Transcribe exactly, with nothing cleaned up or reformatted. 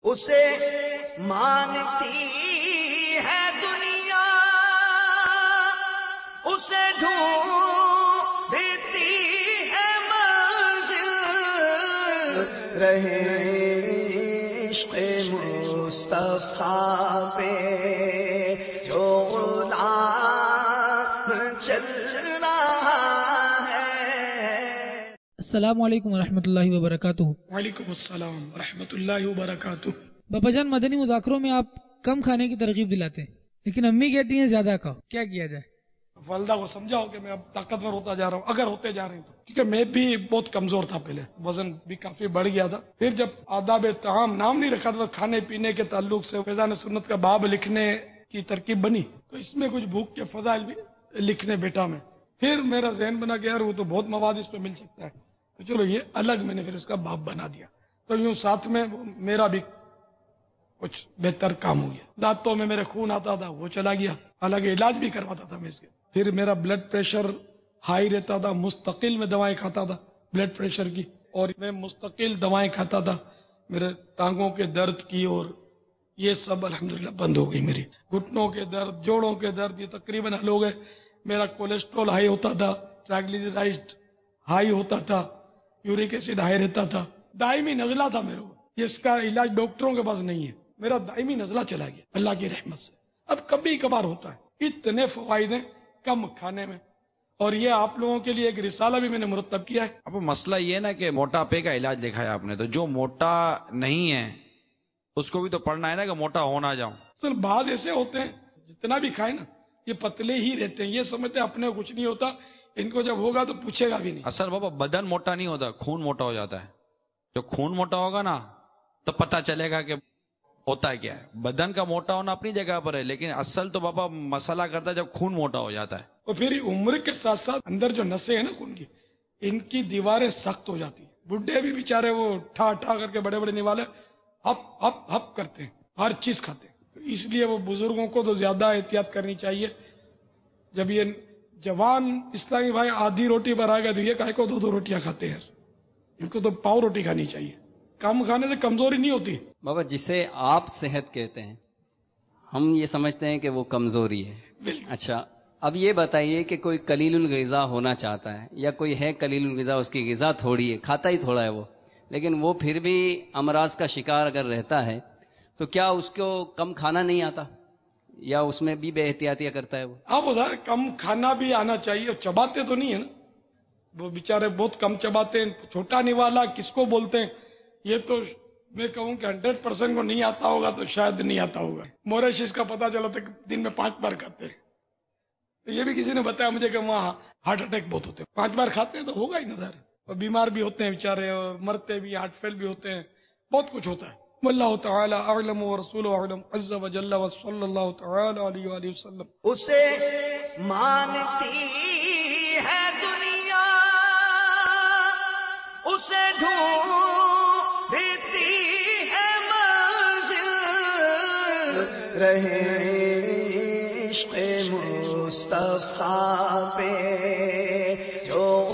اسے مانتی ہے دنیا، اسے ڈھونڈتی ہے منزل، رہے عشق مصطفیٰ پہ جو غلام چل رہا ہے۔ السلام علیکم ورحمۃ اللہ وبرکاتہ۔ وعلیکم السلام ورحمۃ اللہ وبرکاتہ۔ بابا جان، مدنی مذاکروں میں آپ کم کھانے کی ترغیب دلاتے ہیں، لیکن امی کہتی ہیں زیادہ کھاؤ، کیا کیا جائے؟ والدہ کو سمجھاؤ کہ میں اب طاقتور ہوتا جا رہا ہوں، اگر ہوتے جا رہے ہیں تو، کیونکہ میں بھی بہت کمزور تھا، پہلے وزن بھی کافی بڑھ گیا تھا۔ پھر جب آداب طعام نام نہیں رکھا تھا، کھانے پینے کے تعلق سے فیضان سنت کا باب لکھنے کی ترکیب بنی، تو اس میں کچھ بھوک کے فضائل بھی لکھنے بیٹا میں، پھر میرا ذہن بنا کہ یار وہ تو بہت مواد اس پہ مل سکتا ہے، تو چلو یہ الگ میں نے پھر اس کا باب بنا دیا، تو یوں ساتھ میں میرا بھی کچھ بہتر کام ہو گیا۔ دانتوں میں میرے خون آتا تھا، وہ چلا گیا، حالانکہ علاج بھی کرواتا تھا میں اس کے۔ پھر میرا بلڈ پریشر ہائی رہتا تھا، مستقل میں دوائیں کھاتا تھا بلڈ پریشر کی، اور میں مستقل دوائیں کھاتا تھا میرے ٹانگوں کے درد کی، اور یہ سب الحمدللہ بند ہو گئی میری۔ گھٹنوں کے درد، جوڑوں کے درد یہ تقریباً حل ہو گئے۔ میرا کولیسٹرول ہائی ہوتا تھا، ٹرائیگلیسیرائڈ ہائی ہوتا تھا، یورک ایسڈ ہائی رہتا تھا، دائمی نزلہ تھا میرے کو، اس کا علاج ڈاکٹروں کے پاس نہیں ہے، میرا دائمی نزلہ چلا گیا اللہ کی رحمت سے۔ اب کبھی کبھار ہوتا ہے، اتنے فوائد ہیں کم کھانے میں، اور یہ آپ لوگوں کے لیے ایک رسالہ بھی میں نے مرتب کیا ہے۔ اب مسئلہ یہ ہے نا کہ موٹاپے کا علاج لکھا ہے آپ نے، تو جو موٹا نہیں ہے اس کو بھی تو پڑھنا ہے نا کہ موٹا ہو نہ جاؤں۔ سر بعض ایسے ہوتے ہیں جتنا بھی کھائیں نا یہ پتلے ہی رہتے ہیں، یہ سمجھتے ہیں اپنے کچھ نہیں ہوتا، ان کو جب ہوگا تو پوچھے گا بھی نہیں۔ اصل بابا بدن موٹا نہیں ہوتا، خون موٹا ہو جاتا ہے۔ جو خون موٹا ہوگا نا تو پتہ چلے گا کہ ہوتا ہے کیا ہے۔ بدن کا موٹا ہونا اپنی جگہ پر ہے، لیکن اصل تو بابا مسئلہ کرتا ہے جب خون موٹا ہو جاتا ہے۔ اور پھر عمر کے ساتھ ساتھ اندر جو نسیں ہیں نا خون کی، ان کی دیواریں سخت ہو جاتی ہیں۔ بڈھے بھی بیچارے وہ ٹھا ٹھا کر کے بڑے بڑے نوالے ہپ ہپ ہپ کرتے ہیں، ہر چیز کھاتے ہیں، اس لیے وہ بزرگوں کو تو زیادہ احتیاط کرنی چاہیے۔ جب یہ جوان اسلامی بھائی آدھی روٹی پر آئے گا تو یہ کہے کو دو دو روٹیاں کھاتے ہیں، ان کو تو پاؤ روٹی کھانی چاہیے۔ کم کھانے سے کمزوری نہیں ہوتی بابا، جسے آپ صحت کہتے ہیں ہم یہ سمجھتے ہیں کہ وہ کمزوری ہے۔ اچھا، اب یہ بتائیے کہ کوئی قلیل الغذا ہونا چاہتا ہے، یا کوئی ہے قلیل الغذا، اس کی غذا تھوڑی ہے، کھاتا ہی تھوڑا ہے وہ، لیکن وہ پھر بھی امراض کا شکار اگر رہتا ہے تو کیا اس کو کم کھانا نہیں آتا، یا اس میں بھی بے احتیاطیاں کرتا ہے وہ؟ آپ ظاہر کم کھانا بھی آنا چاہیے، اور چباتے تو نہیں ہے نا، وہ بیچارے بہت کم چباتے ہیں۔ چھوٹا نوالا کس کو بولتے ہیں، یہ تو میں کہوں کہ ہنڈریڈ پرسینٹ کو نہیں آتا ہوگا تو شاید نہیں آتا ہوگا۔ موریشس کا پتا چلا تھا کہ دن میں پانچ بار کھاتے ہیں، یہ بھی کسی نے بتایا مجھے کہ وہاں ہارٹ اٹیک بہت ہوتے ہیں، پانچ بار کھاتے ہیں تو ہوگا ہی نا ظاہر، اور بیمار بھی ہوتے ہیں بیچارے، اور مرتے بھی، ہارٹ فیل بھی ہوتے ہیں، بہت کچھ ہوتا ہے۔ واللہ تعالی اعلم ورسولہ اعلم عز وجل وصلی اللہ تعالی علیہ وآلہ وسلم۔ اسے مانتی ہے دنیا، اسے ڈھونڈتی ہے منزل، رہے عشق مصطفیٰ پہ جو